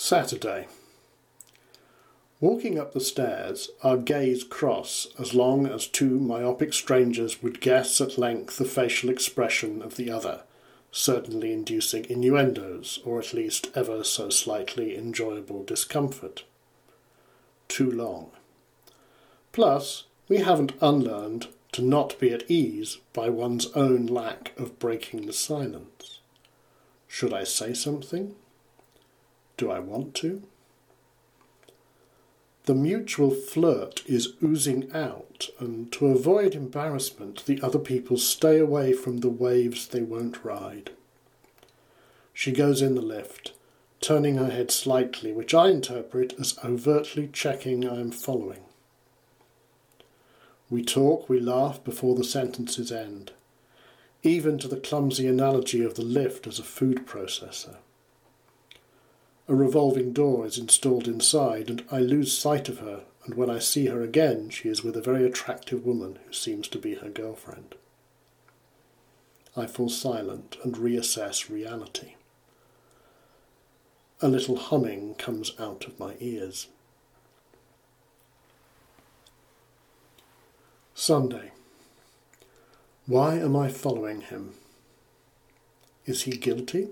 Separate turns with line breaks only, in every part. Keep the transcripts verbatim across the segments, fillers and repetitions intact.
Saturday. Walking up the stairs, our gaze cross as long as two myopic strangers would guess at length the facial expression of the other, certainly inducing innuendos, or at least ever so slightly enjoyable discomfort. Too long. Plus, we haven't unlearned to not be at ease by one's own lack of breaking the silence. Should I say something? Do I want to? The mutual flirt is oozing out, and to avoid embarrassment, the other people stay away from the waves they won't ride. She goes in the lift, turning her head slightly, which I interpret as overtly checking I am following. We talk, we laugh before the sentences end, even to the clumsy analogy of the lift as a food processor. A revolving door is installed inside, and I lose sight of her, and when I see her again, she is with a very attractive woman who seems to be her girlfriend. I fall silent and reassess reality. A little humming comes out of my ears. Sunday. Why am I following him? Is he guilty?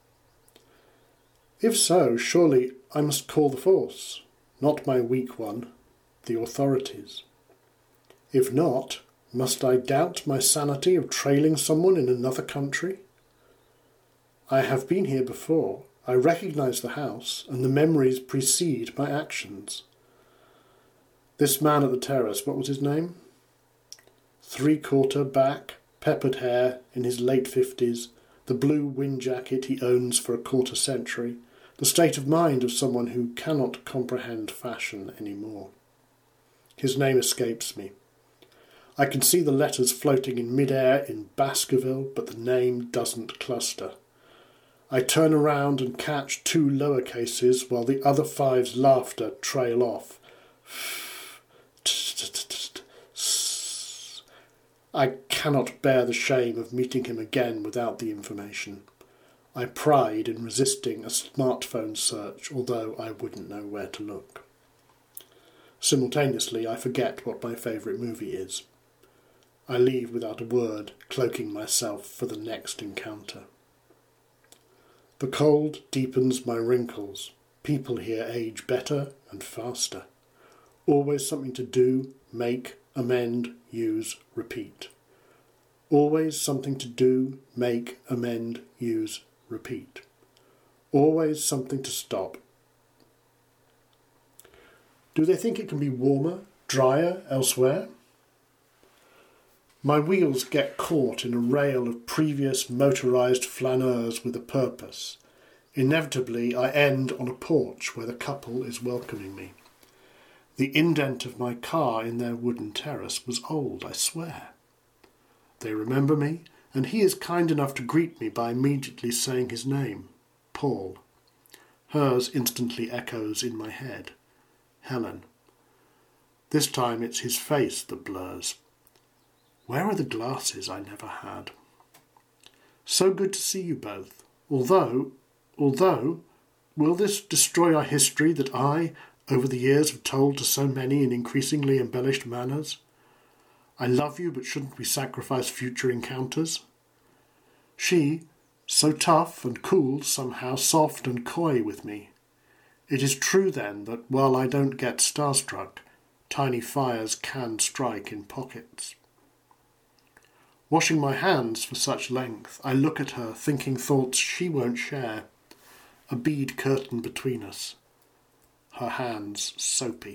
If so, surely I must call the force, not my weak one, the authorities. If not, must I doubt my sanity of trailing someone in another country? I have been here before. I recognise the house, and the memories precede my actions. This man at the terrace, what was his name? Three-quarter back, peppered hair, in his late fifties, the blue wind jacket he owns for a quarter century, the state of mind of someone who cannot comprehend fashion any more. His name escapes me. I can see the letters floating in mid-air in Baskerville, but the name doesn't cluster. I turn around and catch two lower cases while the other five's laughter trail off. I cannot bear the shame of meeting him again without the information. I pride in resisting a smartphone search, although I wouldn't know where to look. Simultaneously, I forget what my favourite movie is. I leave without a word, cloaking myself for the next encounter. The cold deepens my wrinkles. People here age better and faster. Always something to do, make, amend, use, repeat. Always something to do, make, amend, use, repeat. Always something to stop. Do they think it can be warmer, drier elsewhere? My wheels get caught in a rail of previous motorised flaneurs with a purpose. Inevitably, I end on a porch where the couple is welcoming me. The indent of my car in their wooden terrace was old, I swear. They remember me, and he is kind enough to greet me by immediately saying his name, Paul. Hers instantly echoes in my head, Helen. This time it's his face that blurs. Where are the glasses I never had? So good to see you both. Although, although, will this destroy our history that I, over the years, have told to so many in increasingly embellished manners? I love you, but shouldn't we sacrifice future encounters? She, so tough and cool, somehow soft and coy with me. It is true, then, that while I don't get starstruck, tiny fires can strike in pockets. Washing my hands for such length, I look at her, thinking thoughts she won't share. A bead curtain between us. Her hands soapy.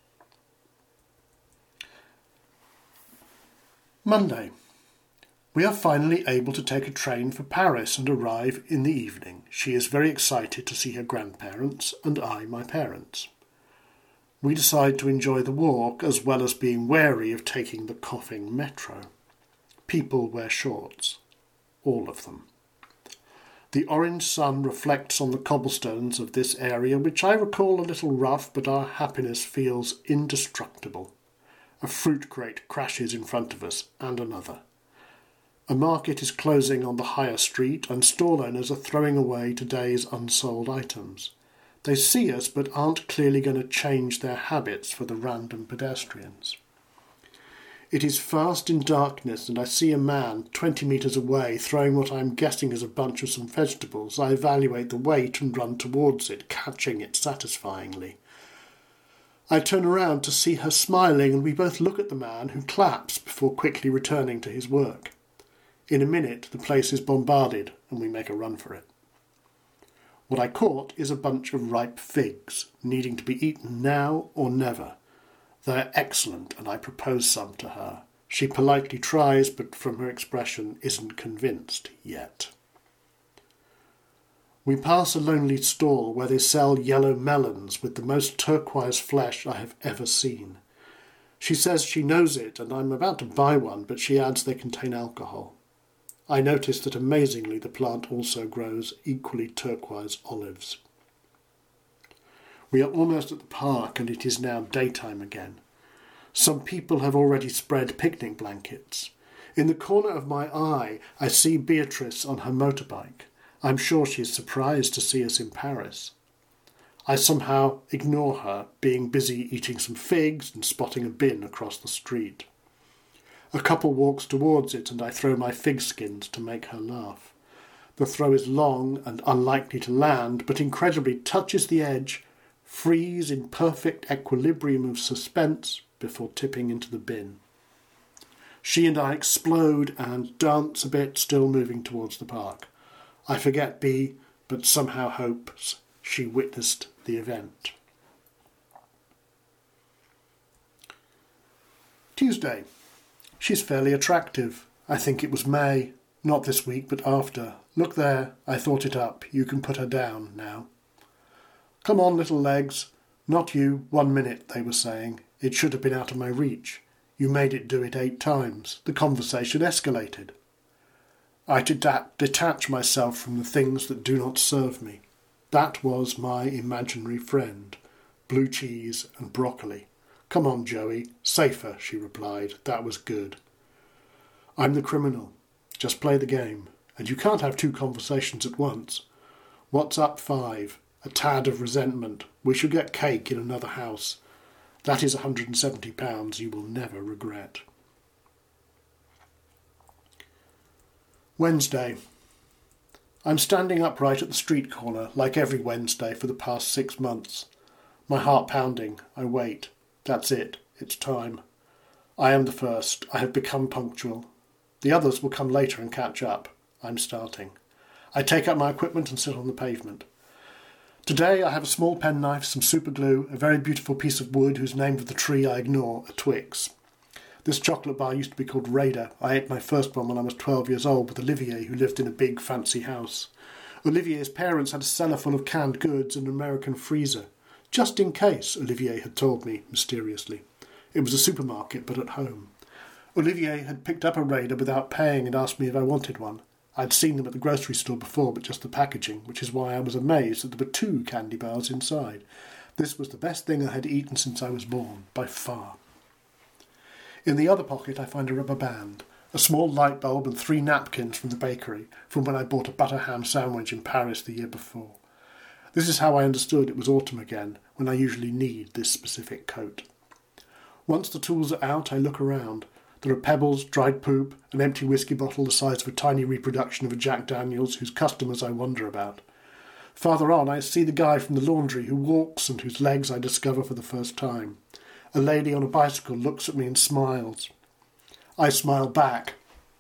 Monday. We are finally able to take a train for Paris and arrive in the evening. She is very excited to see her grandparents, and I my parents. We decide to enjoy the walk as well as being wary of taking the coughing metro. People wear shorts. All of them. The orange sun reflects on the cobblestones of this area, which I recall a little rough, but our happiness feels indestructible. A fruit crate crashes in front of us, and another. A market is closing on the higher street, and stall owners are throwing away today's unsold items. They see us but aren't clearly going to change their habits for the random pedestrians. It is fast in darkness, and I see a man twenty metres away throwing what I am guessing is a bunch of some vegetables. I evaluate the weight and run towards it, catching it satisfyingly. I turn around to see her smiling, and we both look at the man, who claps before quickly returning to his work. In a minute, the place is bombarded, and we make a run for it. What I caught is a bunch of ripe figs, needing to be eaten now or never. They're excellent, and I propose some to her. She politely tries, but from her expression isn't convinced yet. We pass a lonely stall where they sell yellow melons with the most turquoise flesh I have ever seen. She says she knows it, and I'm about to buy one, but she adds they contain alcohol. I notice that amazingly the plant also grows equally turquoise olives. We are almost at the park, and it is now daytime again. Some people have already spread picnic blankets. In the corner of my eye, I see Beatrice on her motorbike. I'm sure she is surprised to see us in Paris. I somehow ignore her, being busy eating some figs and spotting a bin across the street. A couple walks towards it, and I throw my fig skins to make her laugh. The throw is long and unlikely to land, but incredibly touches the edge, freeze in perfect equilibrium of suspense before tipping into the bin. She and I explode and dance a bit, still moving towards the park. I forget B, but somehow hopes she witnessed the event. Tuesday. She's fairly attractive. I think it was May. Not this week, but after. Look there, I thought it up. You can put her down now. Come on, little legs. Not you, one minute, they were saying. It should have been out of my reach. You made it do it eight times. The conversation escalated. I deta- detach myself from the things that do not serve me. That was my imaginary friend. Blue cheese and broccoli. Come on, Joey. Safer, she replied. That was good. I'm the criminal. Just play the game. And you can't have two conversations at once. What's up, five? A tad of resentment. We shall get cake in another house. That is one hundred and seventy pounds you will never regret. Wednesday. I'm standing upright at the street corner, like every Wednesday for the past six months. My heart pounding. I wait. That's it. It's time. I am the first. I have become punctual. The others will come later and catch up. I'm starting. I take up my equipment and sit on the pavement. Today I have a small penknife, some super glue, a very beautiful piece of wood whose name of the tree I ignore, a Twix. This chocolate bar used to be called Raider. I ate my first one when I was twelve years old with Olivier, who lived in a big fancy house. Olivier's parents had a cellar full of canned goods and an American freezer. Just in case, Olivier had told me, mysteriously. It was a supermarket, but at home. Olivier had picked up a Raider without paying and asked me if I wanted one. I'd seen them at the grocery store before, but just the packaging, which is why I was amazed that there were two candy bars inside. This was the best thing I had eaten since I was born, by far. In the other pocket I find a rubber band, a small light bulb and three napkins from the bakery, from when I bought a butter ham sandwich in Paris the year before. This is how I understood it was autumn again, when I usually need this specific coat. Once the tools are out, I look around. There are pebbles, dried poop, an empty whiskey bottle the size of a tiny reproduction of a Jack Daniels whose customers I wonder about. Farther on, I see the guy from the laundry who walks and whose legs I discover for the first time. A lady on a bicycle looks at me and smiles. I smile back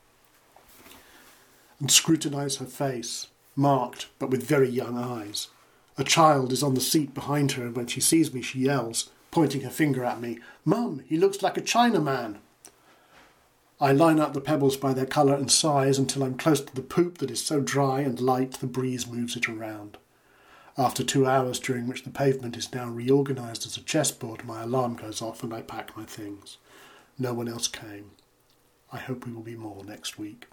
and scrutinise her face, marked but with very young eyes. A child is on the seat behind her, and when she sees me she yells, pointing her finger at me, "Mum, he looks like a Chinaman." I line up the pebbles by their colour and size until I'm close to the poop that is so dry and light the breeze moves it around. After two hours during which the pavement is now reorganised as a chessboard, my alarm goes off and I pack my things. No one else came. I hope we will be more next week.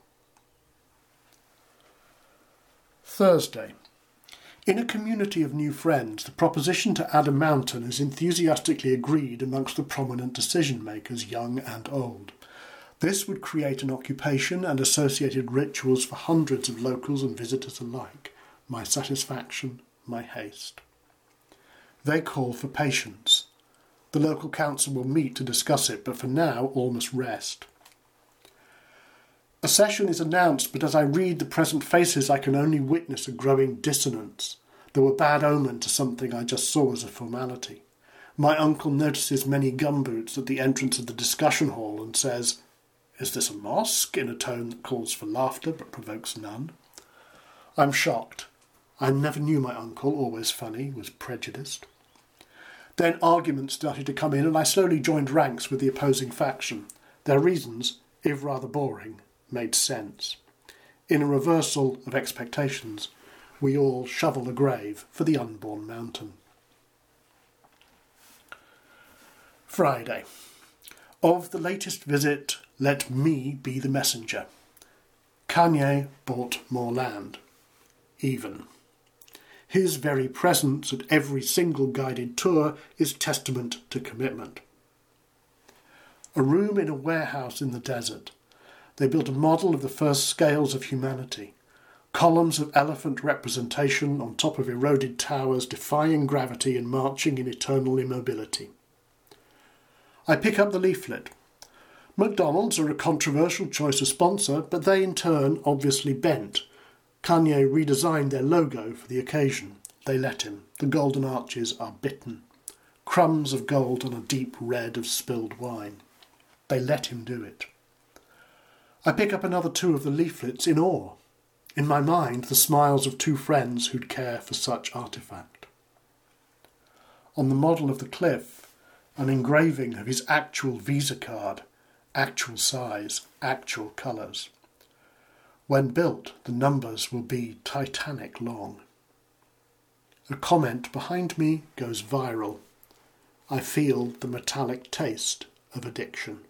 Thursday. In a community of new friends, the proposition to add a mountain is enthusiastically agreed amongst the prominent decision-makers, young and old. This would create an occupation and associated rituals for hundreds of locals and visitors alike. My satisfaction, my haste. They call for patience. The local council will meet to discuss it, but for now all must rest. A session is announced, but as I read the present faces I can only witness a growing dissonance, though a bad omen to something I just saw as a formality. My uncle notices many gumboots at the entrance of the discussion hall and says, "Is this a mosque?" in a tone that calls for laughter but provokes none. I'm shocked. I never knew my uncle, always funny, was prejudiced. Then arguments started to come in and I slowly joined ranks with the opposing faction. Their reasons, if rather boring, made sense. In a reversal of expectations, we all shovel a grave for the unborn mountain. Friday. Of the latest visit, let me be the messenger. Kanye bought more land. Even. His very presence at every single guided tour is testament to commitment. A room in a warehouse in the desert. They built a model of the first scales of humanity. Columns of elephant representation on top of eroded towers defying gravity and marching in eternal immobility. I pick up the leaflet. McDonald's are a controversial choice of sponsor, but they in turn obviously bent. Kanye redesigned their logo for the occasion. They let him. The golden arches are bitten. Crumbs of gold on a deep red of spilled wine. They let him do it. I pick up another two of the leaflets in awe. In my mind, the smiles of two friends who'd care for such artefact. On the model of the cliff, an engraving of his actual Visa card, actual size, actual colours. When built, the numbers will be Titanic long. A comment behind me goes viral. I feel the metallic taste of addiction.